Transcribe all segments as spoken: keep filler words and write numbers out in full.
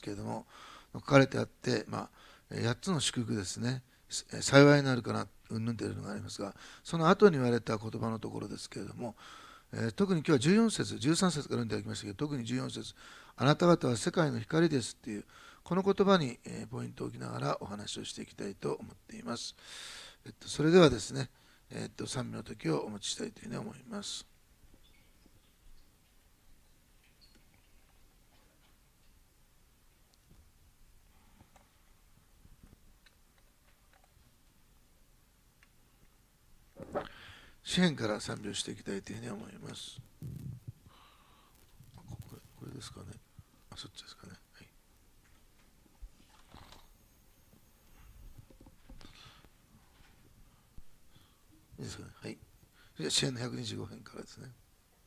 けれども、書かれてあって、まあ、やっつの祝福ですね、幸いになるかなうんぬんというのがありますが、その後に言われた言葉のところですけれども、えー、特に今日はじゅうよん節じゅうさん節から読んでいただきましたけど、特にじゅうよん節、あなた方は世界の光ですっていうこの言葉に、えー、ポイントを置きながらお話をしていきたいと思っています。えっと、それではですね、えっと、賛美の時をお持ちしたいというふうに思います。詩編から賛美をしていきたいというふうに思います。これ、これですかね。あ、そっちですかね。はい。いいですかね。はい。じゃあ詩編のひゃくにじゅうご編からですね。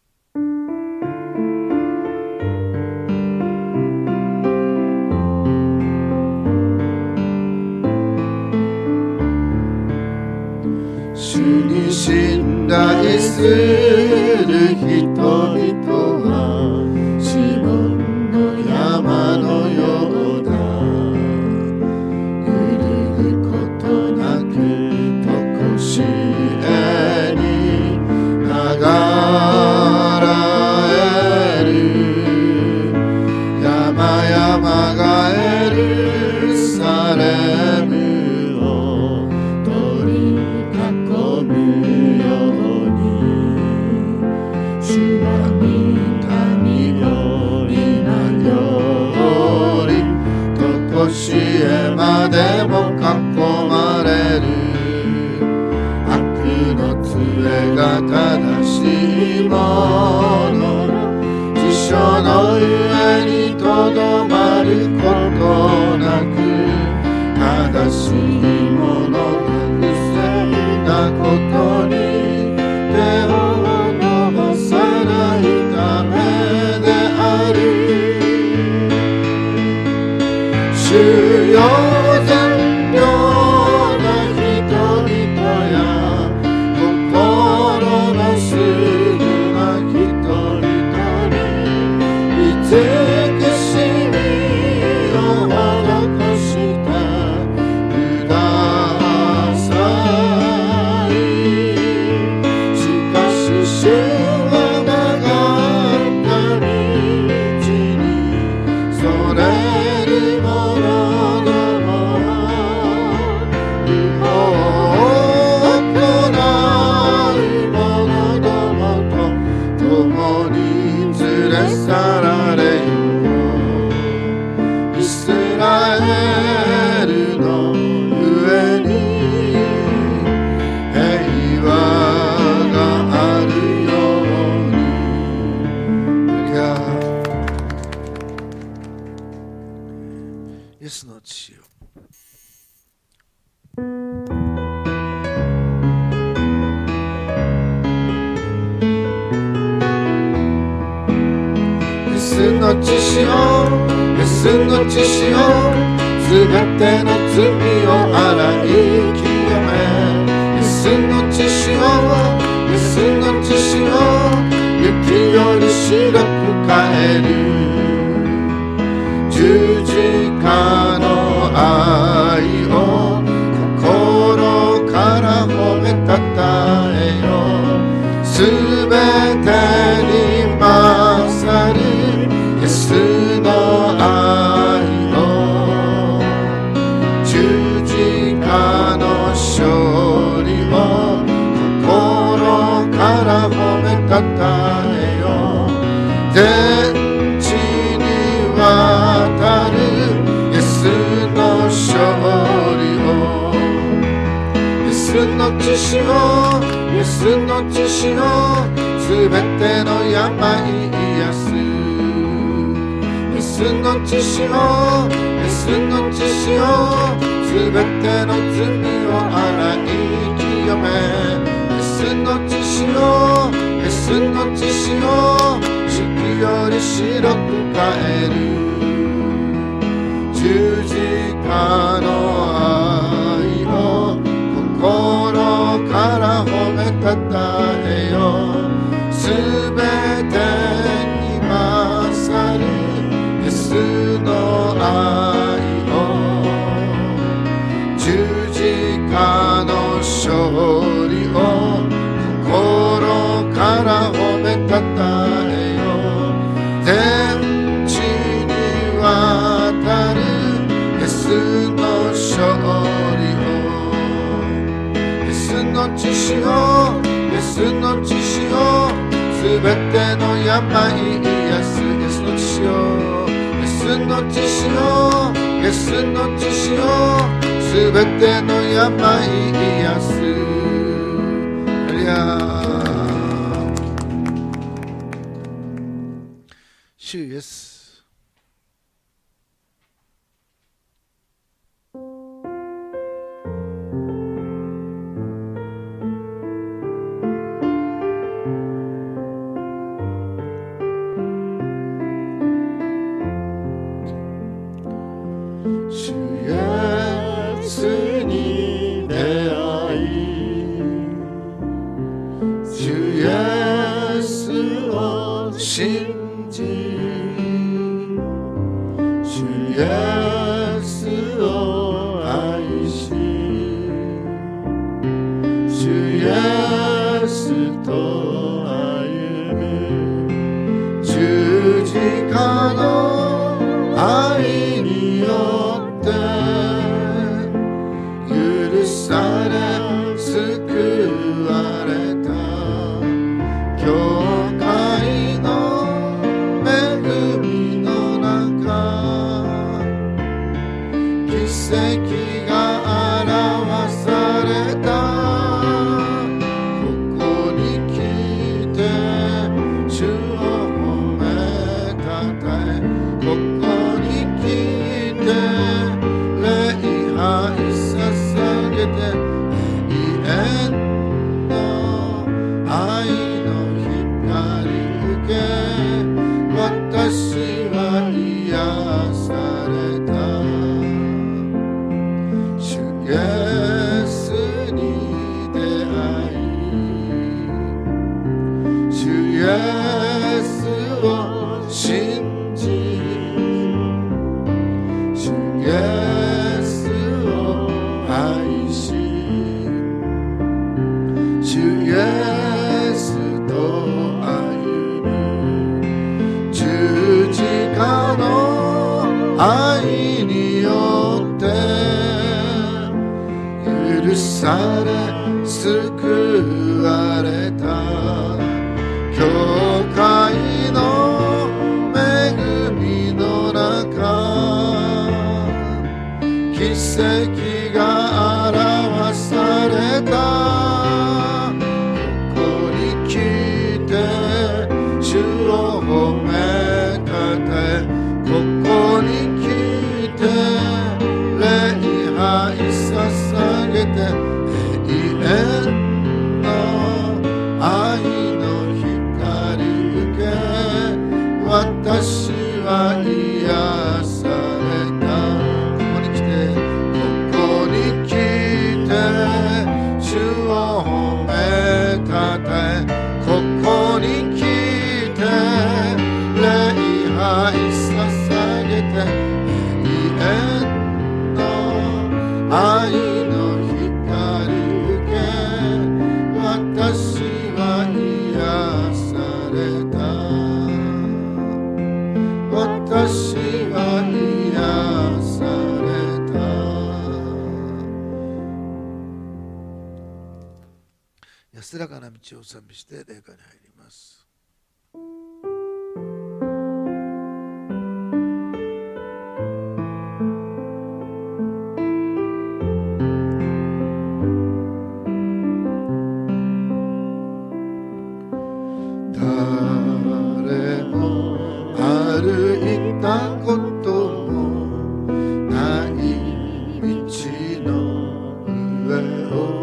主に信頼する人々はシモンの山のようだ。揺るぐことなく常しえに流れる。山々がエルサレムを取り囲むように、主は御民よ今より常しえまでも囲まれる。悪の杖が正しいものの辞書の上にとどまることなく、正しいものが不正なことに手を伸ばさないためである。主よ善良な人々や心のすぐな人々に慈しみを施してください。しかし主は曲がった道にそれる者ども不法を行う者どもと共に連れ去られよう。イスラエルの上に平和があるように。いやイエスの父よ、イエスの父よ、イエスの父よ、すべての罪を洗い清め。イエスの父よ、イエスの父よ、雪より白く変える。十字架の愛を心から褒めたたえよ。すべてに勝るイエスの愛を、十字架の勝利を心から褒めたたえよ。全地に渡るイエスの勝利を。イエスの父よ、イエスの父よ、すべての病癒す。イエスの父よ、イエスの父よ、すべての罪を洗い清め。イエスの父よ、イエスの父よ、四季より白く変える。十字架の愛を心から褒めたたえよ。すべてに勝るイエスの愛の血潮すべての病癒すイエスの血潮イエスの血潮イエスの血潮すべての病癒すハレルヤ主イエス安らかな道を賛美して礼拝に入ります。誰も歩いたこともない道の上を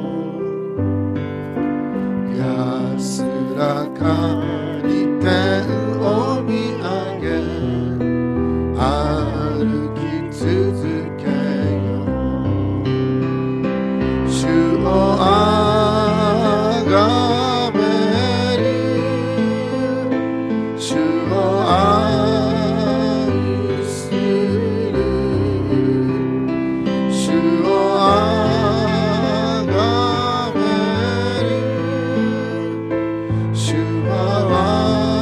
安らかに天を見上げ歩き続けよう主をあがめる主を愛する主をあがめる主は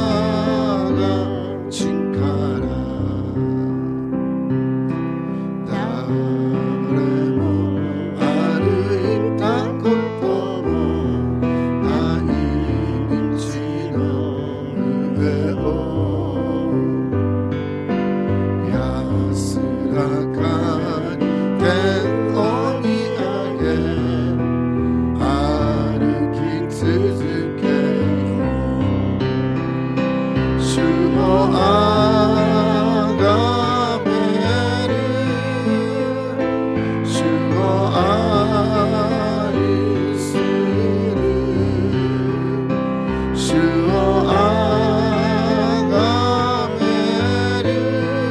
我が力誰かに天を見上げ歩き続け主をあがめる主を愛する主をあがめる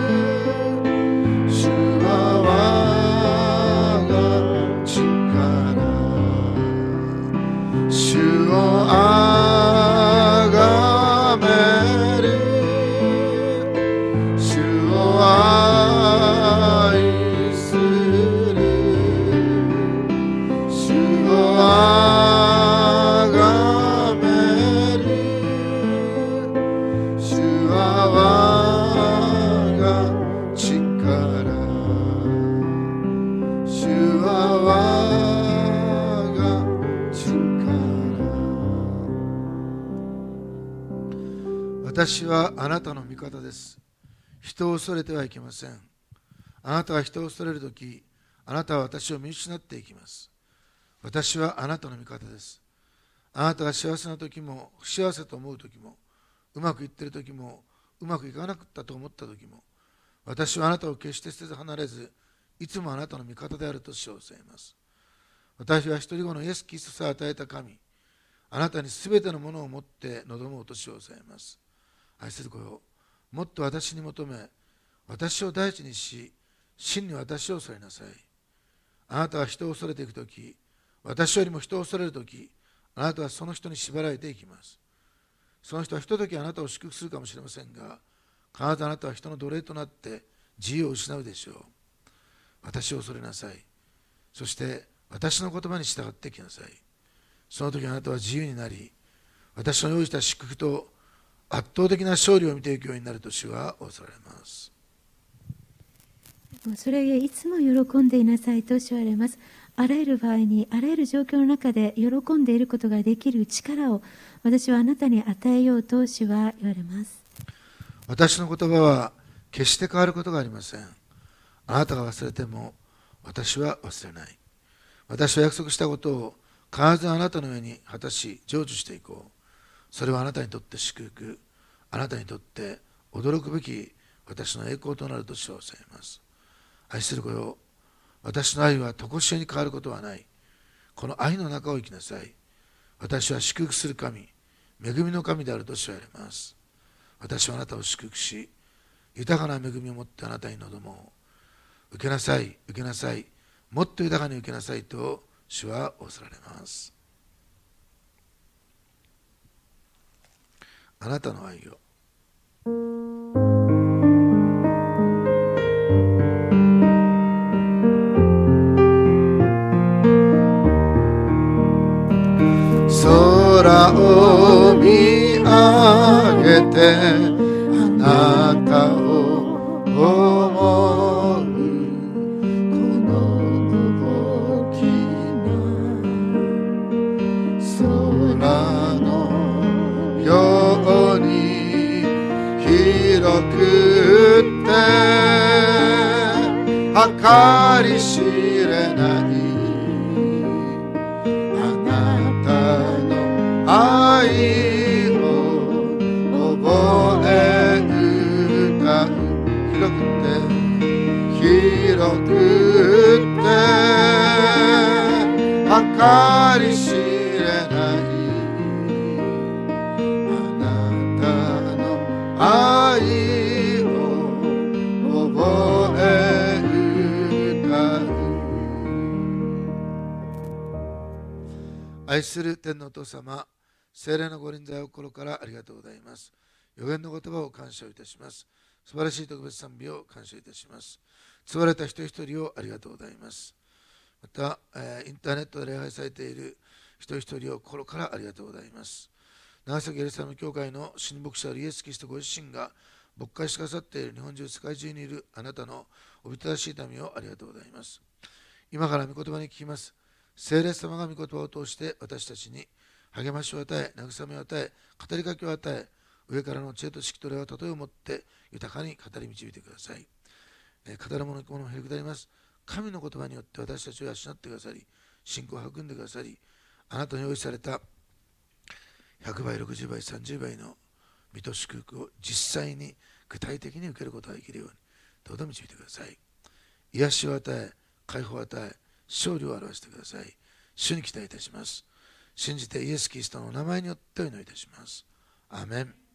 主は我が力主をあがめる主を愛する主をあがめる主は我が力主は我が力私はあなたの味方です。人を恐れてはいけません。あなたが人を恐れるとき、あなたは私を見失っていきます。私はあなたの味方です。あなたが幸せなときも、不幸せと思うときも、うまくいっているときも、うまくいかなかったと思ったときも、私はあなたを決して捨てず離れず、いつもあなたの味方であると主を教えます。私は一人子のイエス・キリストさえ与えた神、あなたにすべてのものを持って望もうと主を教えます。愛する子よ、もっと私に求め、私を第一にし、真に私を恐れなさい。あなたは人を恐れていくとき、私よりも人を恐れるとき、あなたはその人に縛られていきます。その人はひとときあなたを祝福するかもしれませんが、必ずあなたは人の奴隷となって自由を失うでしょう。私を恐れなさい。そして私の言葉に従ってきなさい。その時あなたは自由になり、私の用意した祝福と圧倒的な勝利を見ていくようになると主は仰せられます。 それゆえいつも喜んでいなさいとおっしゃられます。あらゆる場合に、あらゆる状況の中で喜んでいることができる力を私はあなたに与えようと主は言われます。 私の言葉は決して変わることがありません。あなたが忘れても私は忘れない。私は約束したことを必ずあなたの上に果たし成就していこう。それはあなたにとって祝福、あなたにとって驚くべき私の栄光となると主はおっしゃいます。愛する子よ、私の愛は常しえに変わることはない。この愛の中を生きなさい。私は祝福する神、恵みの神であると主は言われます。私はあなたを祝福し、豊かな恵みを持ってあなたに望もう。受けなさい、受けなさい、もっと豊かに受けなさいと主は仰せられます。あなたの愛を。空を見上げてあなたを思う。この大きな空のように広くって計り知れない愛を覚え歌う。広くて広くて計り知れないあなたの愛を覚え歌う。愛する天のお父様、聖霊のご臨在を心からありがとうございます。予言の言葉を感謝いたします。素晴らしい特別賛美を感謝いたします。救われた一人一人をありがとうございます。また、えー、インターネットで礼拝されている一人一人を心からありがとうございます。長崎エルサレム教会の神牧者イエス・キリストご自身が牧会してくださっている日本中世界中にいるあなたのおびただしい民をありがとうございます。今から御言葉に聞きます。聖霊様が御言葉を通して私たちに励ましを与え、慰めを与え、語りかけを与え、上からの知恵と識と霊は例えをもって豊かに語り導いてください。 えー、語るものものもへりくだります。神の言葉によって私たちを養ってくださり、信仰を育んでくださり、あなたに用意されたひゃくばい、ろくじゅうばい、さんじゅうばいの御と祝福を実際に具体的に受けることができるようにどうぞ導いてください。癒しを与え、解放を与え、勝利を表してください。主に期待いたします。信じてイエス・キリストのお名前によってお祈りいたします。アーメン。